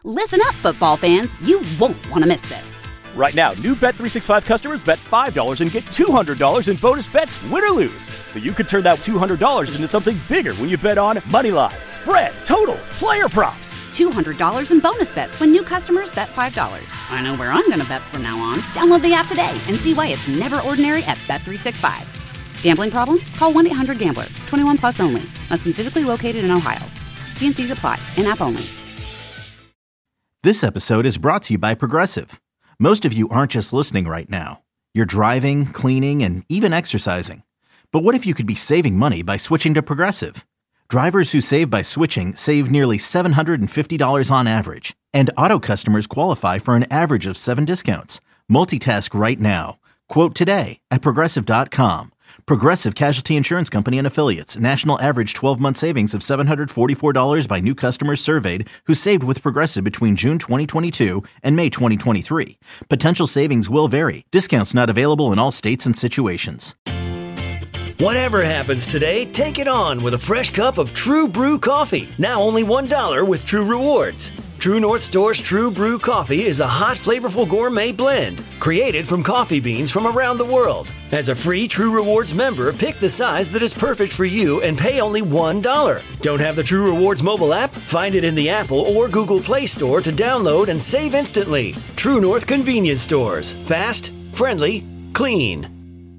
Listen up, football fans. You won't want to miss this. Right now, new Bet365 customers bet $5 and get $200 in bonus bets, win or lose. So you could turn that $200 into something bigger when you bet on money line, spread, totals, player props. $200 in bonus bets when new customers bet $5. I know where I'm going to bet from now on. Download the app today and see why it's never ordinary at Bet365. Gambling problem? Call 1-800-GAMBLER. 21 plus only. Must be physically located in Ohio. T&Cs apply. In-app only. This episode is brought to you by Progressive. Most of you aren't just listening right now. You're driving, cleaning, and even exercising. But what if you could be saving money by switching to Progressive? Drivers who save by switching save nearly $750 on average. And auto customers qualify for an average of 7 discounts. Multitask right now. Quote today at Progressive.com. Progressive Casualty Insurance Company and Affiliates. National average 12-month savings of $744 by new customers surveyed who saved with Progressive between June 2022 and May 2023. Potential savings will vary. Discounts not available in all states and situations. Whatever happens today, take it on with a fresh cup of True Brew coffee. Now only $1 with True Rewards. True North Store's True Brew coffee is a hot, flavorful gourmet blend created from coffee beans from around the world. As a free True Rewards member, pick the size that is perfect for you and pay only $1. Don't have the True Rewards mobile app? Find it in the Apple or Google Play Store to download and save instantly. True North Convenience Stores. Fast, friendly, clean.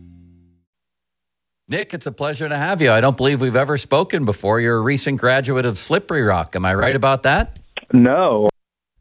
Nick, it's a pleasure to have you. I don't believe we've ever spoken before. You're a recent graduate of Slippery Rock. Am I right about that? No.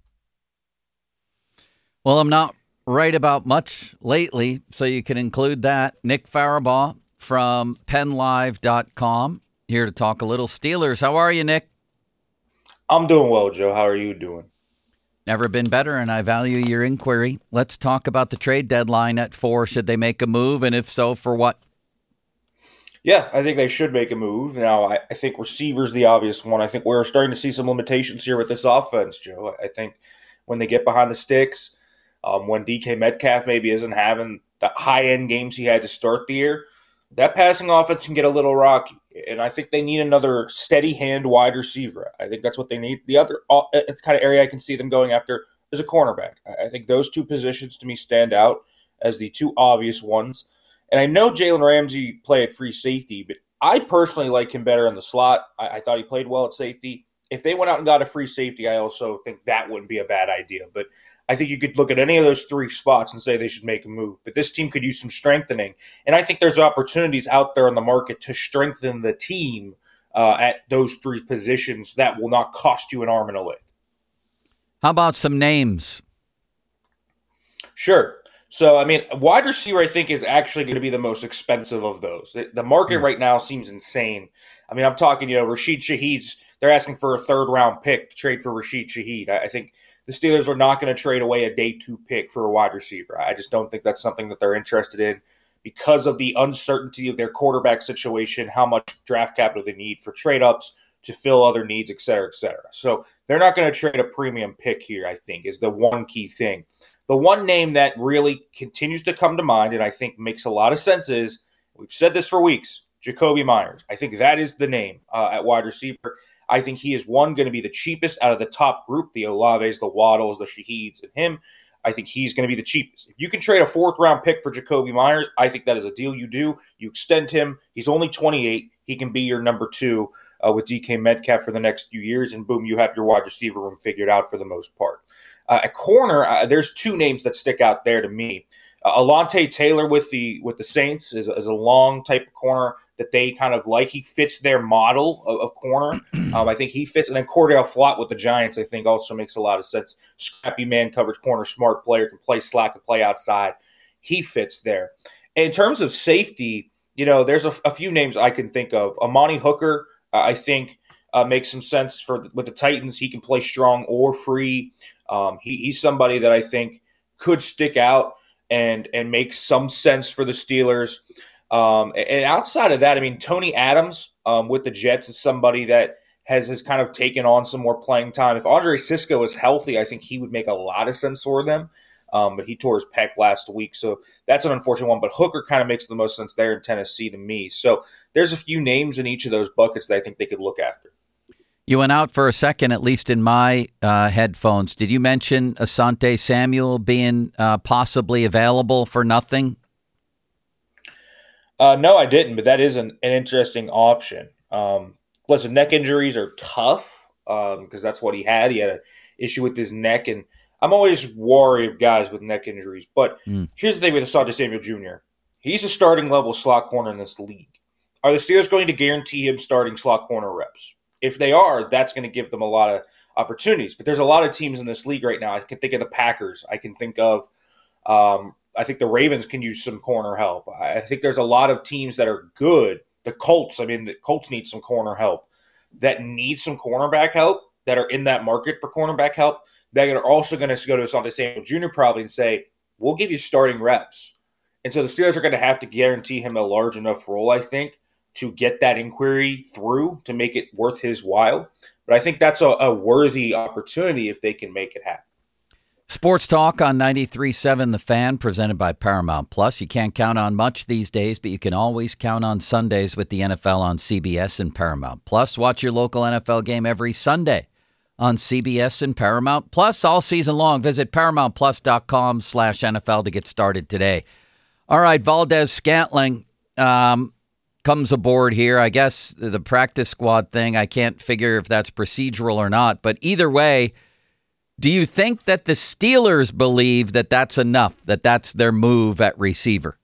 Well, I'm not right about much lately, so you can include that. Nick Farabaugh from PennLive.com here to talk a little Steelers. How are you, Nick? I'm doing well, Joe. How are you doing? Never been better, and I value your inquiry. Let's talk about the trade deadline at 4. Should they make a move, and if so, for what? Yeah, I think they should make a move. Now, I think receiver's the obvious one. I think we're starting to see some limitations here with this offense, Joe. I think when they get behind the sticks, when DK Metcalf maybe isn't having the high-end games he had to start the year, that passing offense can get a little rocky. And I think they need another steady-hand wide receiver. I think that's what they need. The other kind of area I can see them going after is a cornerback. I think those two positions to me stand out as the two obvious ones. And I know Jalen Ramsey played free safety, but I personally like him better in the slot. I thought he played well at safety. If they went out and got a free safety, I also think that wouldn't be a bad idea. But I think you could look at any of those 3 spots and say they should make a move. But this team could use some strengthening. And I think there's opportunities out there in the market to strengthen the team at those 3 positions that will not cost you an arm and a leg. How about some names? Sure. So, I mean, wide receiver, I think, is actually going to be the most expensive of those. The market right now seems insane. I mean, I'm talking, Rashid Shaheed's, they're asking for a 3rd-round pick to trade for Rashid Shaheed. I think the Steelers are not going to trade away a day 2 pick for a wide receiver. I just don't think that's something that they're interested in because of the uncertainty of their quarterback situation, how much draft capital they need for trade-ups to fill other needs, et cetera, et cetera. So they're not going to trade a premium pick here, I think, is the one key thing. The one name that really continues to come to mind and I think makes a lot of sense is, we've said this for weeks, Jakobi Meyers. I think that is the name at wide receiver. I think he is going to be the cheapest out of the top group, the Olaves, the Waddles, the Shaheeds, and him. I think he's going to be the cheapest. If you can trade a 4th-round pick for Jakobi Meyers, I think that is a deal you do. You extend him. He's only 28. He can be your number 2 with DK Metcalf for the next few years, and boom, you have your wide receiver room figured out for the most part. At corner, there's 2 names that stick out there to me. Alontae Taylor with the Saints is a long type of corner that they kind of like. He fits their model of corner. I think he fits. And then Cordell Flott with the Giants, I think, also makes a lot of sense. Scrappy man coverage corner, smart player, can play slot, can play outside. He fits there. In terms of safety, there's a few names I can think of. Amani Hooker, I think, makes some sense with the Titans. He can play strong or free. He's somebody that I think could stick out and make some sense for the Steelers. And outside of that, I mean, Tony Adams with the Jets is somebody that has kind of taken on some more playing time. If Andre Cisco is healthy, I think he would make a lot of sense for them. But he tore his pec last week, so that's an unfortunate one. But Hooker kind of makes the most sense there in Tennessee to me. So there's a few names in each of those buckets that I think they could look after. You went out for a second, at least in my headphones. Did you mention Asante Samuel being possibly available for nothing? No, I didn't, but that is an interesting option. Listen, neck injuries are tough because that's what he had. He had an issue with his neck, and I'm always wary of guys with neck injuries. But here's the thing with Asante Samuel Jr. He's a starting level slot corner in this league. Are the Steelers going to guarantee him starting slot corner reps? If they are, that's going to give them a lot of opportunities. But there's a lot of teams in this league right now. I can think of the Packers. I can think of I think the Ravens can use some corner help. I think there's a lot of teams that are good. The Colts need some corner help, that need some cornerback help, that are in that market for cornerback help, that are also going to go to Asante Samuel Jr. probably and say, we'll give you starting reps. And so the Steelers are going to have to guarantee him a large enough role, I think, to get that inquiry through to make it worth his while. But I think that's a worthy opportunity if they can make it happen. Sports Talk on 93.7 The Fan, presented by Paramount Plus. You can't count on much these days, but you can always count on Sundays with the NFL on CBS and Paramount Plus. Watch your local NFL game every Sunday on CBS and Paramount Plus all season long. Visit ParamountPlus.com/NFL to get started today. All right, Valdez-Scantling comes aboard here. I guess the practice squad thing, I can't figure if that's procedural or not, but either way, do you think that the Steelers believe that that's enough, that that's their move at receiver?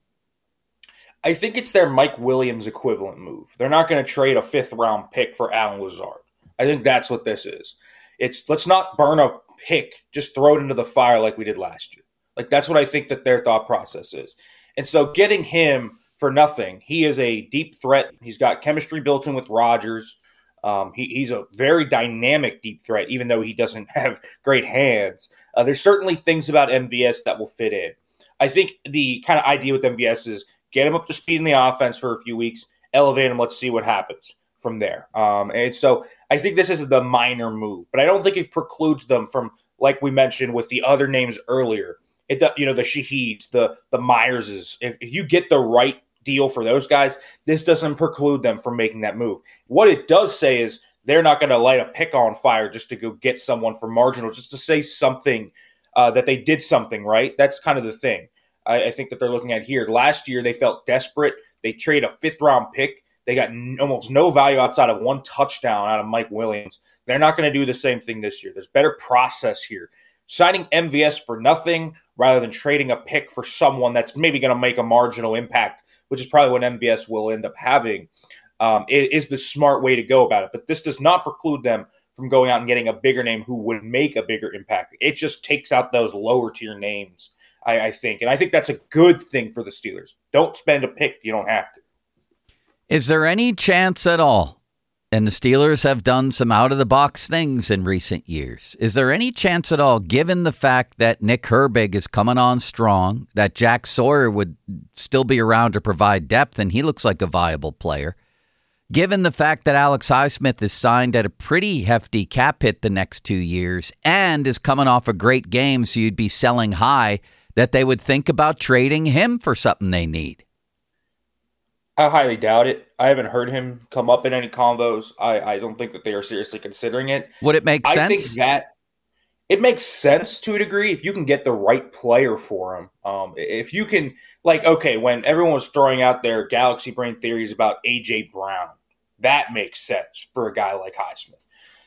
I think it's their Mike Williams equivalent move. They're not going to trade a 5th-round pick for Allen Lazard. I think that's what this is. It's let's not burn a pick, just throw it into the fire like we did last year. Like that's what I think that their thought process is. And so getting him for nothing, he is a deep threat. He's got chemistry built in with Rodgers. He's a very dynamic deep threat, even though he doesn't have great hands. There's certainly things about MVS that will fit in. I think the kind of idea with MVS is get him up to speed in the offense for a few weeks, elevate him, let's see what happens from there. And so I think this is the minor move, but I don't think it precludes them from, like we mentioned with the other names earlier, the Shaheeds, the Myerses. If you get the right deal for those guys, this doesn't preclude them from making that move. What it does say is they're not going to light a pick on fire just to go get someone for marginal, just to say something that they did something right. That's kind of the thing I think that they're looking at here. Last year, they felt desperate. They trade a 5th-round pick. They got almost no value outside of 1 touchdown out of Mike Williams. They're not going to do the same thing this year. There's better process here. Signing MVS for nothing rather than trading a pick for someone that's maybe going to make a marginal impact, which is probably what MVS will end up having, is the smart way to go about it. But this does not preclude them from going out and getting a bigger name who would make a bigger impact. It just takes out those lower tier names, I think. And I think that's a good thing for the Steelers. Don't spend a pick if you don't have to. Is there any chance at all, and the Steelers have done some out-of-the-box things in recent years, is there any chance at all, given the fact that Nick Herbig is coming on strong, that Jack Sawyer would still be around to provide depth, and he looks like a viable player, given the fact that Alex Highsmith is signed at a pretty hefty cap hit the next 2 years and is coming off a great game, so you'd be selling high, that they would think about trading him for something they need? I highly doubt it. I haven't heard him come up in any combos. I don't think that they are seriously considering it. Would it make sense? I think that it makes sense to a degree if you can get the right player for him. If you can, when everyone was throwing out their galaxy brain theories about A.J. Brown, that makes sense for a guy like Highsmith.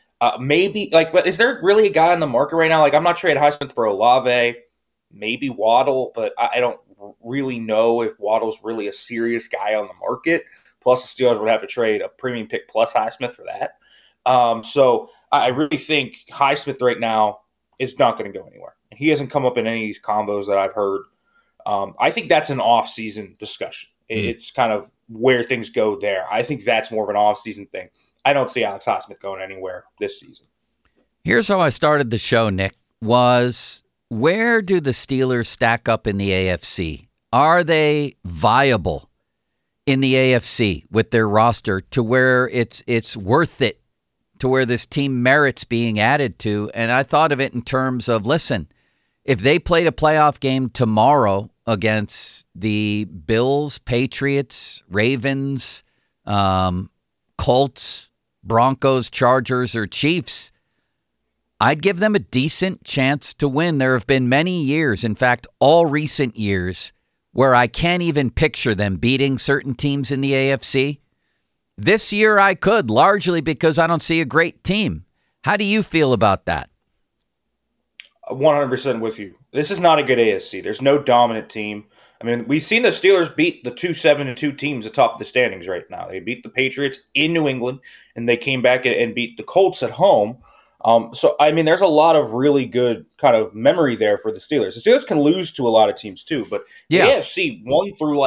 But is there really a guy in the market right now? I'm not trading Highsmith for Olave, maybe Waddle, but I don't really know if Waddle's really a serious guy on the market. Plus, the Steelers would have to trade a premium pick plus Highsmith for that. So I really think Highsmith right now is not going to go anywhere. And he hasn't come up in any of these combos that I've heard. I think that's an off-season discussion. It's kind of where things go there. I think that's more of an off-season thing. I don't see Alex Highsmith going anywhere this season. Here's how I started the show, Nick, was where do the Steelers stack up in the AFC? Are they viable in the AFC with their roster to where it's worth it, to where this team merits being added to? And I thought of it in terms of, listen, if they played a playoff game tomorrow against the Bills, Patriots, Ravens, Colts, Broncos, Chargers, or Chiefs, I'd give them a decent chance to win. There have been many years, in fact, all recent years, where I can't even picture them beating certain teams in the AFC. This year I could, largely because I don't see a great team. How do you feel about that? 100% with you. This is not a good AFC. There's no dominant team. I mean, we've seen the Steelers beat the 2-7-2 teams atop the standings right now. They beat the Patriots in New England, and they came back and beat the Colts at home. So, I mean, there's a lot of really good kind of memory there for the Steelers. The Steelers can lose to a lot of teams too, but the AFC 1 through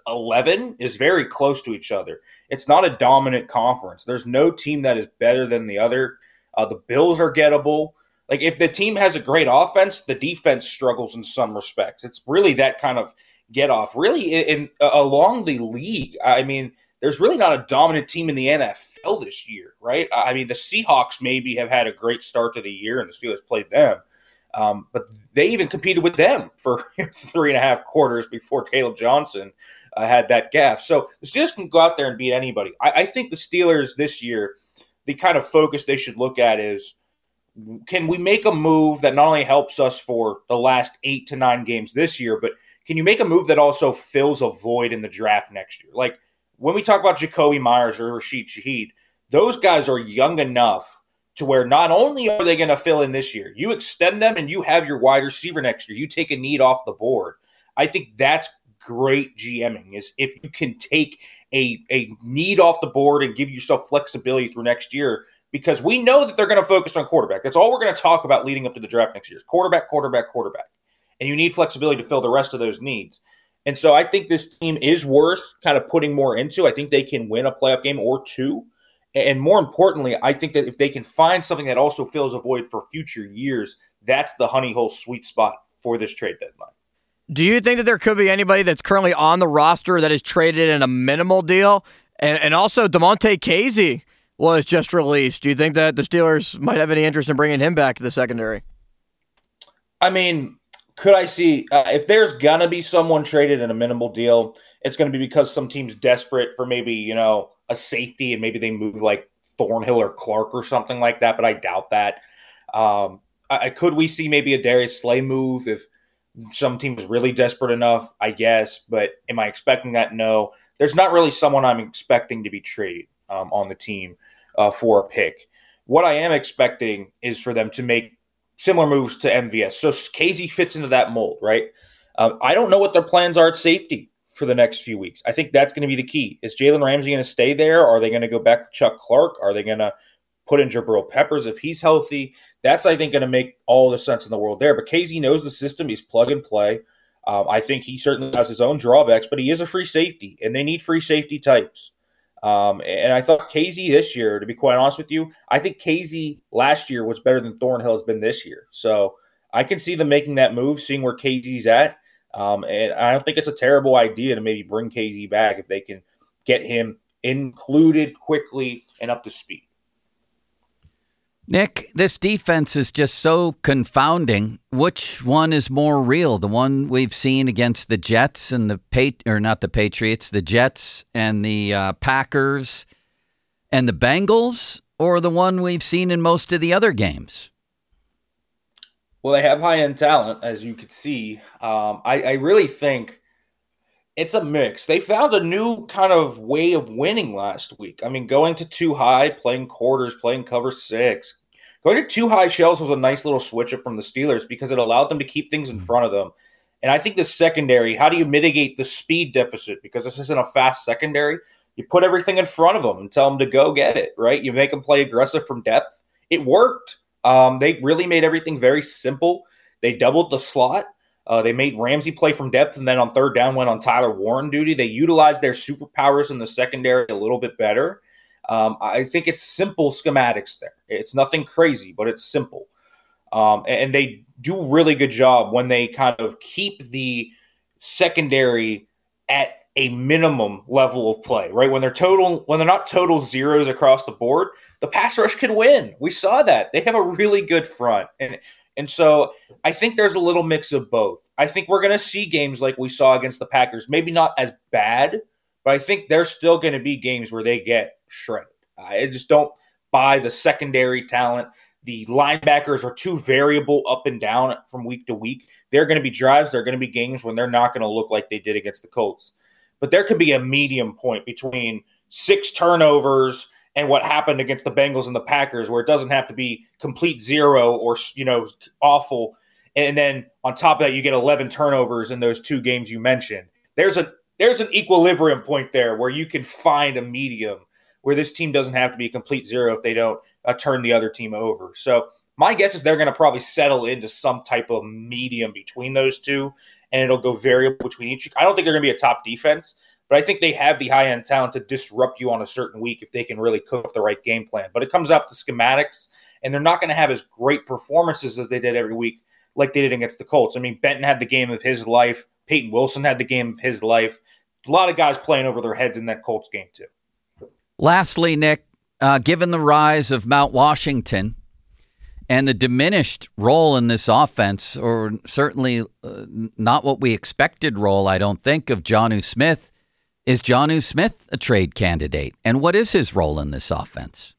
11 is very close to each other. It's not a dominant conference. There's no team that is better than the other. The Bills are gettable. Like, if the team has a great offense, the defense struggles in some respects. It's really that kind of get off. Really, along the league, I mean, there's really not a dominant team in the NFL this year, right? I mean, the Seahawks maybe have had a great start to the year, and the Steelers played them. But they even competed with them for 3.5 quarters before Caleb Johnson had that gaffe. So the Steelers can go out there and beat anybody. I think the Steelers this year, the kind of focus they should look at is, can we make a move that not only helps us for the last 8 to 9 games this year, but can you make a move that also fills a void in the draft next year? Like, when we talk about Jacoby Myers or Rashid Shaheed, those guys are young enough to where not only are they going to fill in this year, you extend them and you have your wide receiver next year. You take a need off the board. I think that's great GMing, is if you can take a need off the board and give yourself flexibility through next year, because we know that they're going to focus on quarterback. That's all we're going to talk about leading up to the draft next year is quarterback. And you need flexibility to fill the rest of those needs. And so I think this team is worth kind of putting more into. I think they can win a playoff game or two. And more importantly, I think that if they can find something that also fills a void for future years, that's the honey hole sweet spot for this trade deadline. Do you think that there could be anybody that's currently on the roster that is traded in a minimal deal? And also, Damontae Kazee was just released. Do you think that the Steelers might have any interest in bringing him back to the secondary? I mean, could I see if there's going to be someone traded in a minimal deal, it's going to be because some team's desperate for maybe, a safety and maybe they move like Thornhill or Clark or something like that, but I doubt that. Could we see maybe a Darius Slay move if some team's really desperate enough, I guess, but am I expecting that? No. There's not really someone I'm expecting to be traded on the team for a pick. What I am expecting is for them to make similar moves to MVS. So Kazee fits into that mold, right? I don't know what their plans are at safety for the next few weeks. I think that's going to be the key. Is Jalen Ramsey going to stay there? Are they going to go back to Chuck Clark? Are they going to put in Jabril Peppers if he's healthy? That's, I think, going to make all the sense in the world there. But Kazee knows the system. He's plug and play. I think he certainly has his own drawbacks, but he is a free safety, and they need free safety types. And I thought Kazee this year, to be quite honest with you, I think Kazee last year was better than Thornhill has been this year. So I can see them making that move, seeing where Kazee's at. And I don't think it's a terrible idea to maybe bring Kazee back if they can get him included quickly and up to speed. Nick, this defense is just so confounding. Which one is more real? The one we've seen against the Jets and the the Jets and the Packers and the Bengals, or the one we've seen in most of the other games? Well, they have high-end talent, as you could see. I really think it's a mix. They found a new kind of way of winning last week. I mean, going to too high, playing quarters, playing cover 6. Going to too high shells was a nice little switch up from the Steelers because it allowed them to keep things in front of them. And I think the secondary, how do you mitigate the speed deficit? Because this isn't a fast secondary. You put everything in front of them and tell them to go get it, right? You make them play aggressive from depth. It worked. They really made everything very simple. They doubled the slot. They made Ramsey play from depth, and then on third down went on Tyler Warren duty. They utilized their superpowers in the secondary a little bit better. I think it's simple schematics there. It's nothing crazy, but it's simple. And they do a really good job when they kind of keep the secondary at a minimum level of play, right? When they're not total zeros across the board, the pass rush can win. We saw that. They have a really good front. And so I think there's a little mix of both. I think we're going to see games like we saw against the Packers, maybe not as bad, but I think there's still going to be games where they get shredded. I just don't by the secondary talent. The linebackers are too variable up and down from week to week. There are going to be drives, there are going to be games when they're not going to look like they did against the Colts. But there could be a medium point between 6 turnovers and what happened against the Bengals and the Packers, where it doesn't have to be complete zero or, awful. And then on top of that, you get 11 turnovers in those 2 games you mentioned. There's an equilibrium point there where you can find a medium where this team doesn't have to be a complete zero if they don't turn the other team over. So my guess is they're going to probably settle into some type of medium between those two, and it'll go variable between each. I don't think they're going to be a top defense, but I think they have the high-end talent to disrupt you on a certain week if they can really cook up the right game plan. But it comes up to schematics, and they're not going to have as great performances as they did every week like they did against the Colts. I mean, Benton had the game of his life. Peyton Wilson had the game of his life. A lot of guys playing over their heads in that Colts game too. Lastly, Nick, given the rise of Mount Washington and the diminished role in this offense, or certainly not what we expected role, I don't think, of Jonnu Smith, is Jonnu Smith a trade candidate? And what is his role in this offense?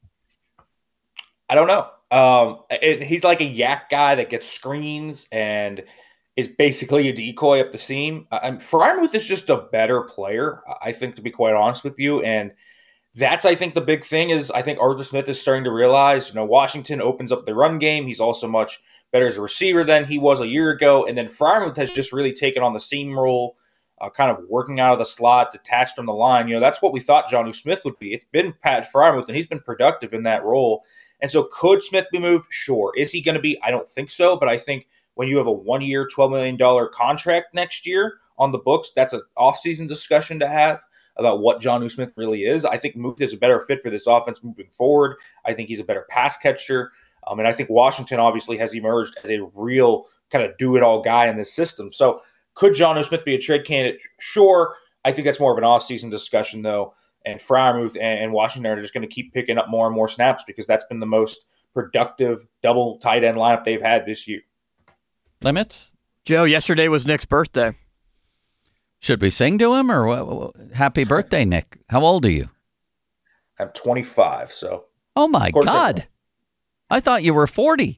I don't know. He's like a yak guy that gets screens and is basically a decoy up the seam. Freiermuth is just a better player, I think, to be quite honest with you. And that's, I think, the big thing is I think Arthur Smith is starting to realize, Washington opens up the run game. He's also much better as a receiver than he was a year ago. And then Freiermuth has just really taken on the seam role, kind of working out of the slot, detached from the line. That's what we thought Jonnu Smith would be. It's been Pat Freiermuth, and he's been productive in that role. And so could Smith be moved? Sure. Is he going to be? I don't think so. But I think when you have a 1-year, $12 million contract next year on the books, that's an offseason discussion to have about what Jonnu Smith really is. I think Muth is a better fit for this offense moving forward. I think he's a better pass catcher. And I think Washington obviously has emerged as a real kind of do-it-all guy in this system. So could Jonnu Smith be a trade candidate? Sure. I think that's more of an offseason discussion, though. And Freiermuth and Washington are just going to keep picking up more and more snaps because that's been the most productive double tight end lineup they've had this year. Limits? Joe, yesterday was Nick's birthday. Should we sing to him or happy birthday, Nick? How old are you? I'm 25, so. Oh, my God. I thought you were 40.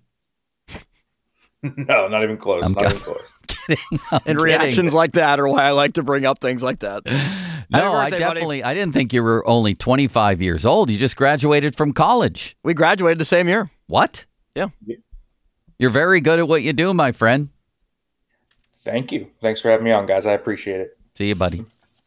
No, not even close. Not even close. And reactions like that are why I like to bring up things like that. No, I didn't think you were only 25 years old. You just graduated from college. We graduated the same year. What? Yeah. You're very good at what you do, my friend. Thank you. Thanks for having me on, guys. I appreciate it. See you, buddy.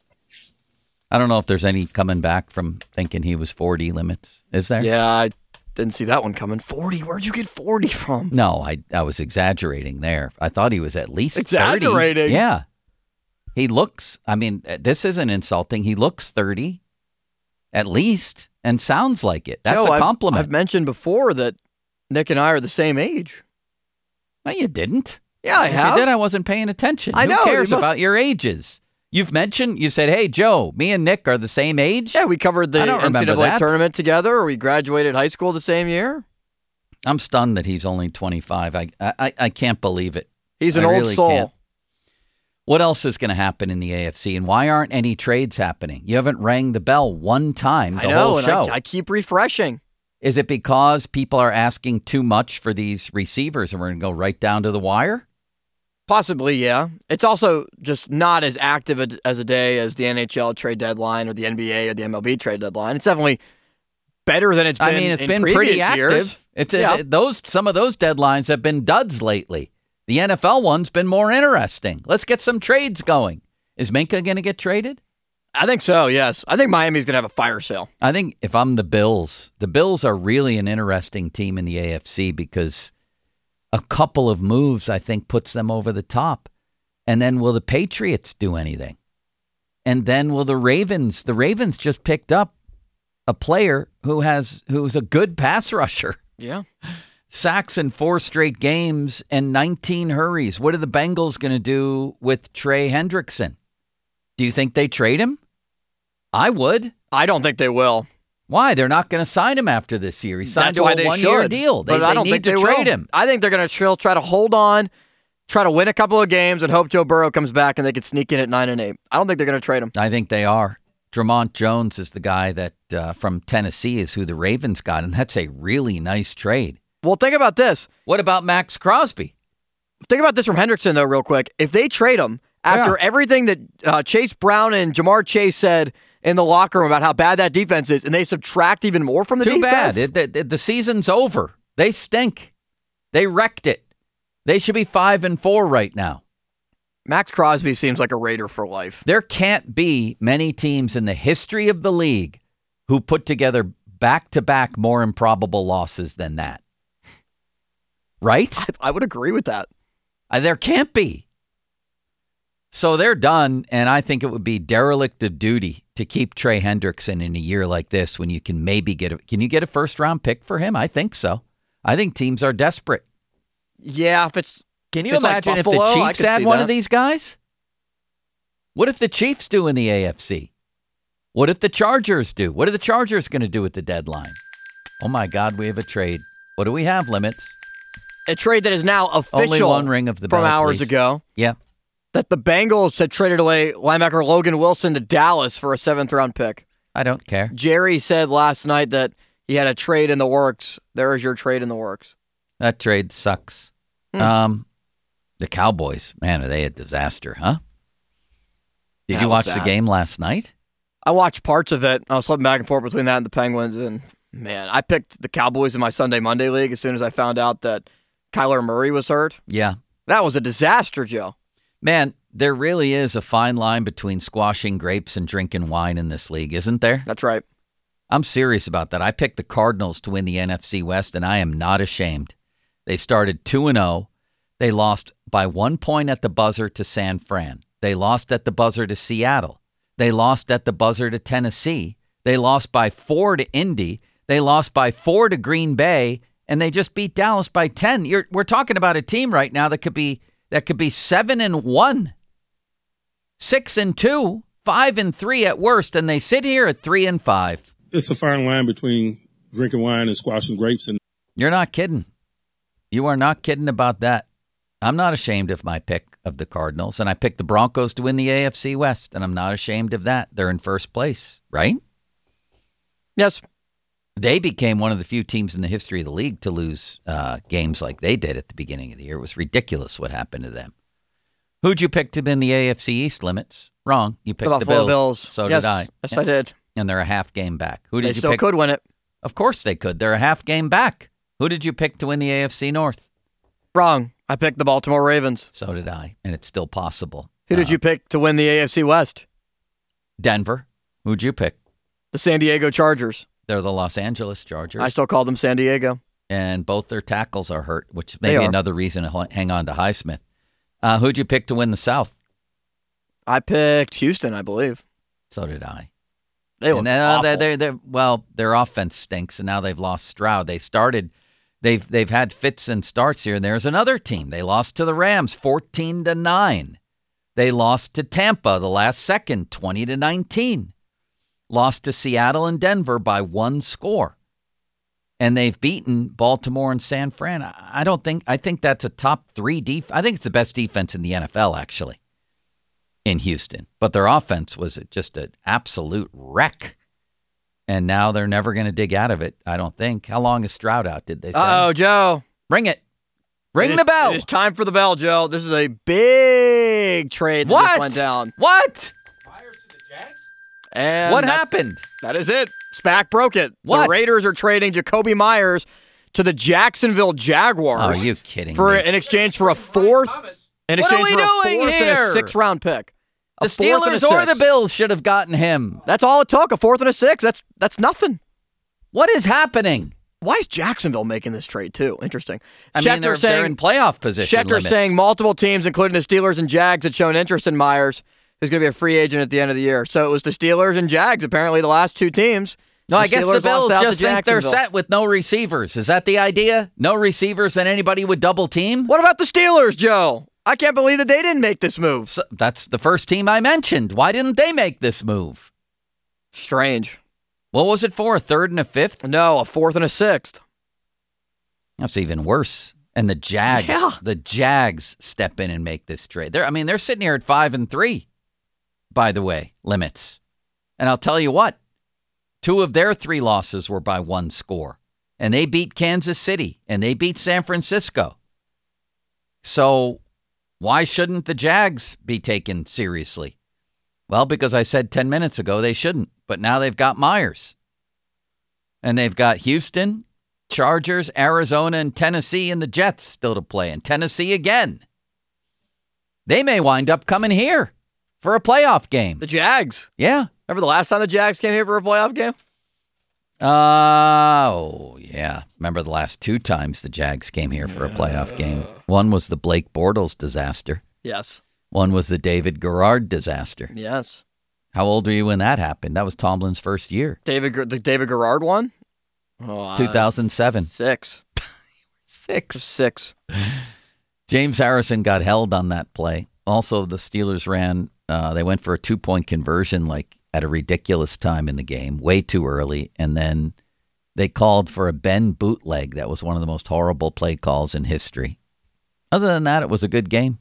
I don't know if there's any coming back from thinking he was 40 limits. Is there? Yeah, I didn't see that one coming. 40? Where'd you get 40 from? No, I was exaggerating there. I thought he was at least 30. Exaggerating? Yeah. He looks, this isn't insulting. He looks 30 at least and sounds like it. That's Joe, a compliment. I've mentioned before that Nick and I are the same age. No, you didn't. Yeah, I have. You did. I wasn't paying attention. I know. Who cares about your ages? You said, hey, Joe, me and Nick are the same age? Yeah, we covered the NCAA tournament together. We graduated high school the same year. I'm stunned that he's only 25. I can't believe it. He's an old soul. Can't. What else is going to happen in the AFC, and why aren't any trades happening? You haven't rang the bell one time the whole show. I keep refreshing. Is it because people are asking too much for these receivers and we're going to go right down to the wire? Possibly, yeah. It's also just not as active as a day as the NHL trade deadline or the NBA or the MLB trade deadline. It's definitely better than it's been. It's been pretty active. Years. Some of those deadlines have been duds lately. The NFL one's been more interesting. Let's get some trades going. Is Minkah going to get traded? I think so, yes. I think Miami's going to have a fire sale. I think if I'm the Bills are really an interesting team in the AFC because a couple of moves, I think, puts them over the top. And then will the Patriots do anything? And then will the Ravens just picked up a player who's a good pass rusher. Yeah. Sacks in 4 straight games and 19 hurries. What are the Bengals going to do with Trey Hendrickson? Do you think they trade him? I would. I don't think they will. Why? They're not going to sign him after this year. He signed to a 1-year deal. They need to trade him. I think they're going to try to hold on, try to win a couple of games, and hope Joe Burrow comes back and they can sneak in at 9-8. I don't think they're going to trade him. I think they are. Drummond Jones is the guy that from Tennessee is who the Ravens got, and that's a really nice trade. Well, think about this. What about Max Crosby? Think about this from Hendrickson, though, real quick. If they trade him after everything that Chase Brown and Jamar Chase said in the locker room about how bad that defense is, and they subtract even more from the defense. Too bad. The season's over. They stink. They wrecked it. They should be 5-4 right now. Max Crosby seems like a Raider for life. There can't be many teams in the history of the league who put together back-to-back more improbable losses than that. Right? I would agree with that. There can't be. So they're done, and I think it would be derelict of duty to keep Trey Hendrickson in a year like this when you can maybe can you get a first-round pick for him? I think so. I think teams are desperate. Yeah, if it's... Can you imagine like Buffalo, if the Chiefs had one of these guys? What if the Chiefs do in the AFC? What if the Chargers do? What are the Chargers going to do at the deadline? Oh, my God, we have a trade. What do we have, Limits? A trade that is now official. Only one ring of the bell, from hours please. ago. Yeah. That the Bengals had traded away linebacker Logan Wilson to Dallas for a 7th-round pick. I don't care. Jerry said last night that he had a trade in the works. There is your trade in the works. That trade sucks. The Cowboys, man, are they a disaster, huh? Did you watch the game last night? I watched parts of it. I was flipping back and forth between that and the Penguins, and man, I picked the Cowboys in my Sunday Monday league as soon as I found out that Kyler Murray was hurt. Yeah. That was a disaster, Joe. Man, there really is a fine line between squashing grapes and drinking wine in this league, isn't there? That's right. I'm serious about that. I picked the Cardinals to win the NFC West, and I am not ashamed. They started 2-0. They lost by 1 point at the buzzer to San Fran. They lost at the buzzer to Seattle. They lost at the buzzer to Tennessee. They lost by 4 to Indy. They lost by 4 to Green Bay, and they just beat Dallas by 10. We're talking about a team right now that could be 7-1, 6-2, 5-3 at worst, and they sit here at 3-5. It's a fine line between drinking wine and squashing grapes. And you're not kidding. You are not kidding about that. I'm not ashamed of my pick of the Cardinals, and I picked the Broncos to win the AFC West, and I'm not ashamed of that. They're in first place, right? Yes. They became one of the few teams in the history of the league to lose games like they did at the beginning of the year. It was ridiculous what happened to them. Who'd you pick to win the AFC East, Limits? Wrong. You picked the Bills. So yes, did I. Yes, I did. And they're a half game back. Who did they you still pick? Could win it. Of course they could. They're a half game back. Who did you pick to win the AFC North? Wrong. I picked the Baltimore Ravens. So did I, and it's still possible. Who did you pick to win the AFC West? Denver. Who'd you pick? The San Diego Chargers. They're the Los Angeles Chargers. I still call them San Diego. And both their tackles are hurt, which may be another reason to hang on to Highsmith. Who'd you pick to win the South? I picked Houston, I believe. So did I. They look awful. Their offense stinks, and now they've lost Stroud. They've had fits and starts here, and there's another team. They lost to the Rams 14-9. They lost to Tampa the last second 20-19. Lost to Seattle and Denver by 1 score. And they've beaten Baltimore and San Fran. I think that's a top 3 I think it's the best defense in the NFL, actually, in Houston. But their offense was just an absolute wreck. And now they're never going to dig out of it, I don't think. How long is Stroud out, did they say? Oh, Joe. Ring it. Ring the bell. It is time for the bell, Joe. This is a big trade that just went down. What? And what happened? That is it. SPAC broke it. What? The Raiders are trading Jacoby Myers to the Jacksonville Jaguars. Oh, are you kidding me? In exchange for a fourth. In exchange for a fourth and a 6th-round pick. The Steelers or the Bills should have gotten him. That's all it took. A 4th and a 6th. That's nothing. What is happening? Why is Jacksonville making this trade, too? Interesting. I mean, they're in playoff position. Schefter saying multiple teams, including the Steelers and Jags, had shown interest in Myers, who's going to be a free agent at the end of the year. So it was the Steelers and Jags, apparently the last 2 teams. No, I guess the Bills just think they're set with no receivers. Is that the idea? No receivers and anybody would double team? What about the Steelers, Joe? I can't believe that they didn't make this move. So that's the first team I mentioned. Why didn't they make this move? Strange. What was it for? A 3rd and a 5th? No, a 4th and a 6th. That's even worse. And the Jags step in and make this trade. They're sitting here at 5-3, by the way, Limits. And I'll tell you what, 2 of their 3 losses were by 1 score. And they beat Kansas City, and they beat San Francisco. So why shouldn't the Jags be taken seriously? Well, because I said 10 minutes ago they shouldn't. But now they've got Myers. And they've got Houston, Chargers, Arizona, and Tennessee, and the Jets still to play. And Tennessee again. They may wind up coming here for a playoff game. The Jags. Yeah. Remember the last time the Jags came here for a playoff game? Oh, yeah. Remember the last 2 times the Jags came here for a playoff game. One was the Blake Bortles disaster. Yes. One was the David Garrard disaster. Yes. How old were you when that happened? That was Tomlin's first year. The David Garrard one? Oh, 2007. 6. 6. James Harrison got held on that play. Also, the Steelers they went for a 2-point conversion like at a ridiculous time in the game, way too early, and then they called for a Ben bootleg. That was one of the most horrible play calls in history. Other than that, it was a good game.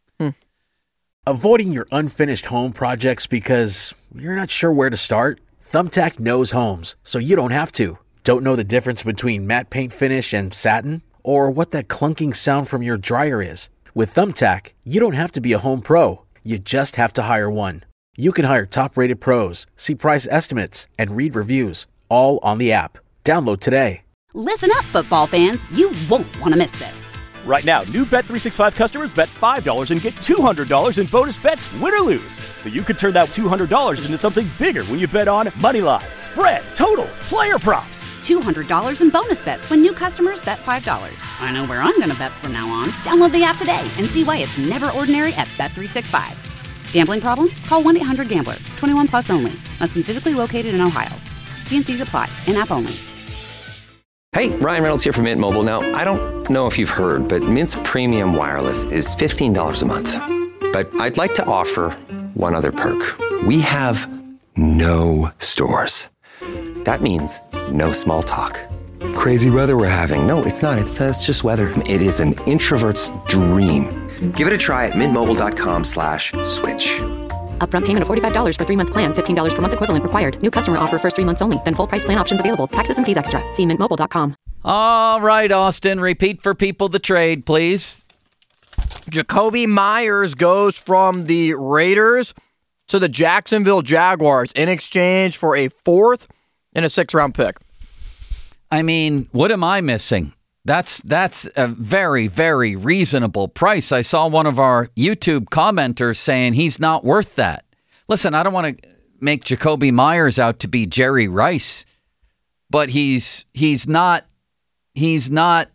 Avoiding your unfinished home projects because you're not sure where to start? Thumbtack knows homes, so you don't have to. Don't know the difference between matte paint finish and satin? Or what that clunking sound from your dryer is? With Thumbtack, you don't have to be a home pro. You just have to hire one. You can hire top-rated pros, see price estimates, and read reviews, all on the app. Download today. Listen up, football fans. You won't want to miss this. Right now, new Bet365 customers bet $5 and get $200 in bonus bets, win or lose. So you could turn that $200 into something bigger when you bet on moneyline, spread, totals, player props. $200 in bonus bets when new customers bet $5. I know where I'm going to bet from now on. Download the app today and see why it's never ordinary at Bet365. Gambling problem? Call 1-800-GAMBLER. 21 plus only. Must be physically located in Ohio. T&Cs apply. In-app only. Hey, Ryan Reynolds here from Mint Mobile. Now, I don't know if you've heard, but Mint's premium wireless is $15 a month. But I'd like to offer one other perk. We have no stores. That means no small talk. Crazy weather we're having. No, it's not. It's just weather. It is an introvert's dream. Give it a try at mintmobile.com/switch. Upfront payment of $45 for 3-month plan. $15 per month equivalent required. New customer offer first 3 months only. Then full price plan options available. Taxes and fees extra. See mintmobile.com. All right, Austin. Repeat for people the trade, please. Jakobi Meyers goes from the Raiders to the Jacksonville Jaguars in exchange for a 4th and a 6th-round pick. I mean, what am I missing? That's a very, very reasonable price. I saw one of our YouTube commenters saying he's not worth that. Listen, I don't want to make Jakobi Meyers out to be Jerry Rice, but he's not. Who's the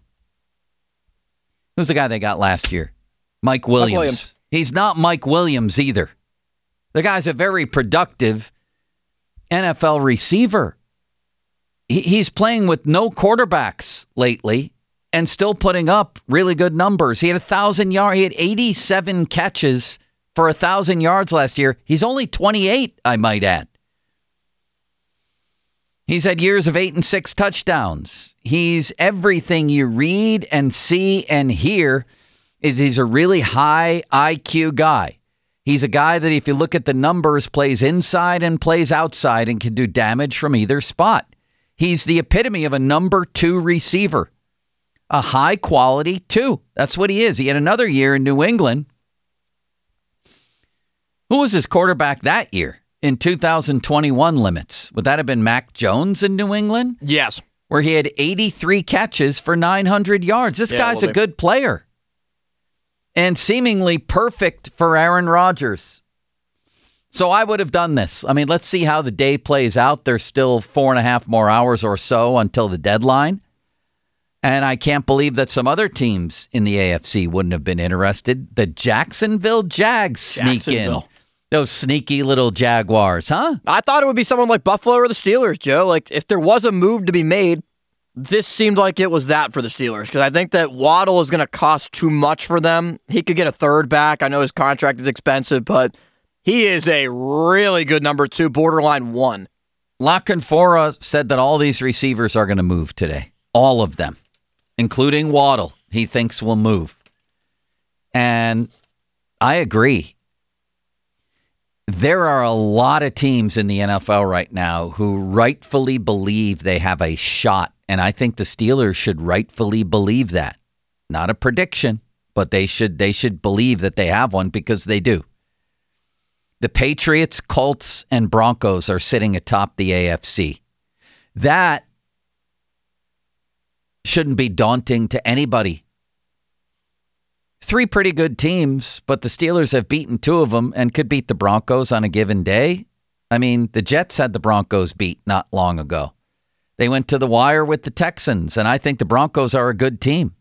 guy they got last year? Mike Williams. He's not Mike Williams either. The guy's a very productive NFL receiver. He's playing with no quarterbacks lately and still putting up really good numbers. He had 1,000 yards. He had 87 catches for 1,000 yards last year. He's only 28, I might add. He's had years of 8 and 6 touchdowns. He's everything you read and see and hear. He's a really high IQ guy. He's a guy that, if you look at the numbers, plays inside and plays outside and can do damage from either spot. He's the epitome of a number 2 receiver. A high quality 2. That's what he is. He had another year in New England. Who was his quarterback that year in 2021 limits? Would that have been Mac Jones in New England? Yes. Where he had 83 catches for 900 yards. This guy's a good player. And seemingly perfect for Aaron Rodgers. So I would have done this. I mean, let's see how the day plays out. There's still 4.5 more hours or so until the deadline. And I can't believe that some other teams in the AFC wouldn't have been interested. The Jacksonville Jags sneak in. Those sneaky little Jaguars, huh? I thought it would be someone like Buffalo or the Steelers, Joe. Like, if there was a move to be made, this seemed like it was that for the Steelers. Because I think that Waddle is going to cost too much for them. He could get a 3rd back. I know his contract is expensive, but he is a really good number 2, borderline 1. La Canfora said that all these receivers are going to move today. All of them. Including Waddle, he thinks will move. And I agree. There are a lot of teams in the NFL right now who rightfully believe they have a shot, and I think the Steelers should rightfully believe that. Not a prediction, but they should believe that they have one because they do. The Patriots, Colts, and Broncos are sitting atop the AFC. That shouldn't be daunting to anybody. 3 pretty good teams, but the Steelers have beaten 2 of them and could beat the Broncos on a given day. I mean, the Jets had the Broncos beat not long ago. They went to the wire with the Texans, and I think the Broncos are a good team.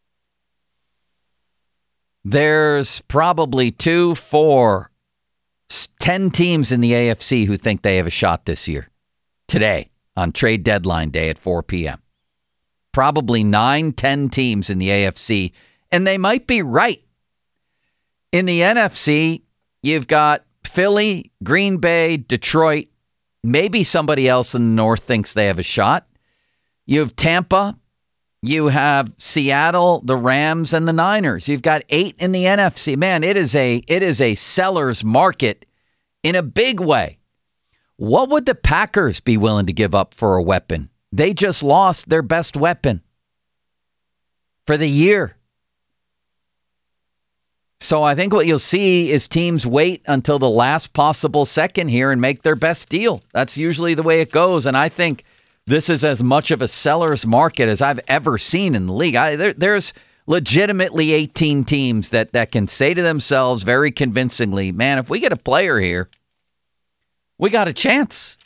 There's probably 2, 4, 10 teams in the AFC who think they have a shot this year. Today, on trade deadline day at 4 p.m. Probably 9, 10 teams in the AFC, and they might be right. In the NFC, you've got Philly, Green Bay, Detroit. Maybe somebody else in the North thinks they have a shot. You have Tampa. You have Seattle, the Rams, and the Niners. You've got 8 in the NFC. Man, it is a seller's market in a big way. What would the Packers be willing to give up for a weapon? They just lost their best weapon for the year. So I think what you'll see is teams wait until the last possible second here and make their best deal. That's usually the way it goes. And I think this is as much of a seller's market as I've ever seen in the league. There's legitimately 18 teams that can say to themselves very convincingly, man, if we get a player here, we got a chance.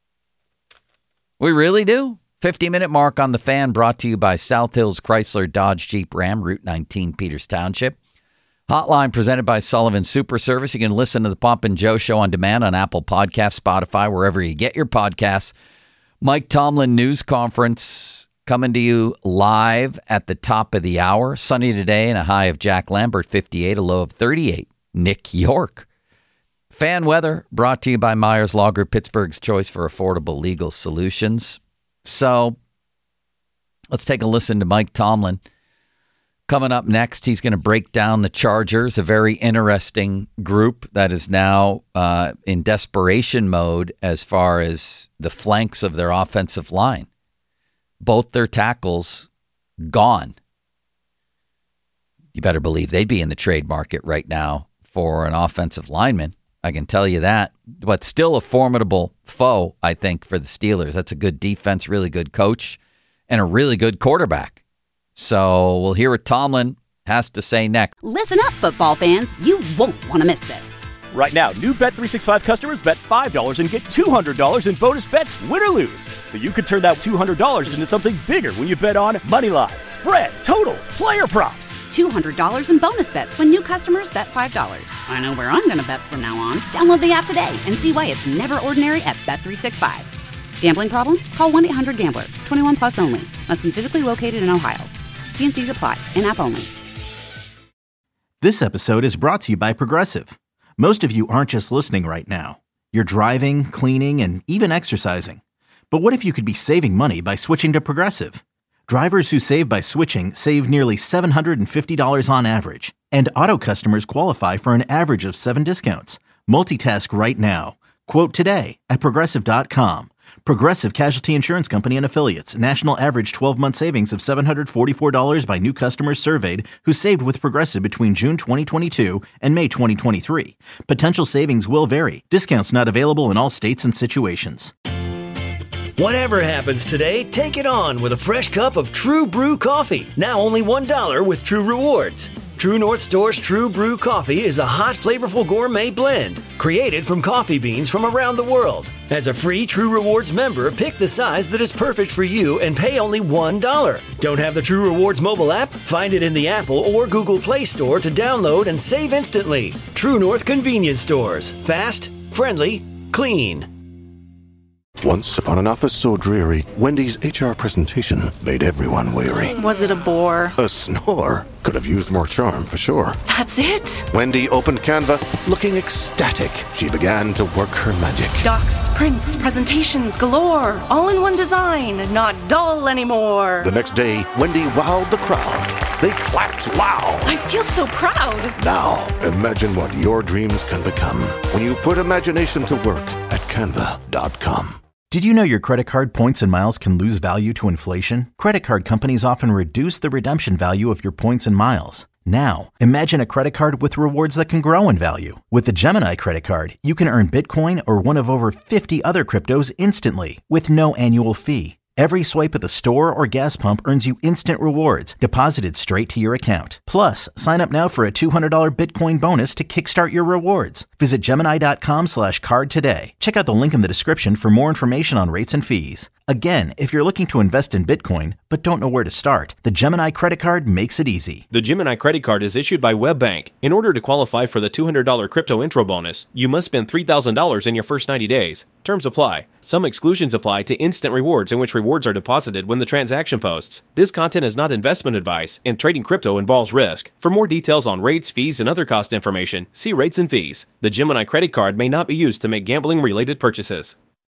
We really do. 50-minute mark on the Fan, brought to you by South Hills Chrysler Dodge Jeep Ram, Route 19, Peters Township. Hotline presented by Sullivan Super Service. You can listen to the Pomp and Joe Show on demand on Apple Podcasts, Spotify, wherever you get your podcasts. Mike Tomlin News Conference coming to you live at the top of the hour. Sunny today and a high of Jack Lambert, 58, a low of 38. Nick York. Fan weather brought to you by Myers Law Group, Pittsburgh's choice for affordable legal solutions. So let's take a listen to Mike Tomlin. Coming up next, he's going to break down the Chargers, a very interesting group that is now in desperation mode as far as the flanks of their offensive line. Both their tackles gone. You better believe they'd be in the trade market right now for an offensive lineman. I can tell you that. But still a formidable foe, I think, for the Steelers. That's a good defense, really good coach, and a really good quarterback. So we'll hear what Tomlin has to say next. Listen up, football fans. You won't want to miss this. Right now, new Bet365 customers bet $5 and get $200 in bonus bets, win or lose. So you could turn that $200 into something bigger when you bet on Moneyline, spread, totals, player props. $200 in bonus bets when new customers bet $5. I know where I'm going to bet from now on. Download the app today and see why it's never ordinary at Bet365. Gambling problem? Call 1-800-GAMBLER. 21 plus only. Must be physically located in Ohio. T&Cs apply. In-app only. This episode is brought to you by Progressive. Most of you aren't just listening right now. You're driving, cleaning, and even exercising. But what if you could be saving money by switching to Progressive? Drivers who save by switching save nearly $750 on average. And auto customers qualify for an average of 7 discounts. Multitask right now. Quote today at Progressive.com. Progressive Casualty Insurance Company and Affiliates. National average 12-month savings of $744 by new customers surveyed who saved with Progressive between June 2022 and May 2023. Potential savings will vary. Discounts not available in all states and situations. Whatever happens today, take it on with a fresh cup of True Brew coffee. Now only $1 with True Rewards. True North Store's True Brew coffee is a hot, flavorful gourmet blend created from coffee beans from around the world. As a free True Rewards member, pick the size that is perfect for you and pay only $1. Don't have the True Rewards mobile app? Find it in the Apple or Google Play Store to download and save instantly. True North Convenience Stores. Fast, friendly, clean. Once upon an office so dreary, Wendy's HR presentation made everyone weary. Was it a bore? A snore? Could have used more charm, for sure. That's it. Wendy opened Canva, looking ecstatic. She began to work her magic. Docs, prints, presentations galore. All in one design. Not dull anymore. The next day, Wendy wowed the crowd. They clapped loud. I feel so proud. Now, imagine what your dreams can become when you put imagination to work at Canva.com. Did you know your credit card points and miles can lose value to inflation? Credit card companies often reduce the redemption value of your points and miles. Now, imagine a credit card with rewards that can grow in value. With the Gemini credit card, you can earn Bitcoin or one of over 50 other cryptos instantly with no annual fee. Every swipe at the store or gas pump earns you instant rewards deposited straight to your account. Plus, sign up now for a $200 Bitcoin bonus to kickstart your rewards. Visit Gemini.com/card today. Check out the link in the description for more information on rates and fees. Again, if you're looking to invest in Bitcoin but don't know where to start, the Gemini credit card makes it easy. The Gemini credit card is issued by WebBank. In order to qualify for the $200 crypto intro bonus, you must spend $3,000 in your first 90 days. Terms apply. Some exclusions apply to instant rewards in which rewards are deposited when the transaction posts. This content is not investment advice, and trading crypto involves risk. For more details on rates, fees, and other cost information, see rates and fees. The Gemini credit card may not be used to make gambling-related purchases.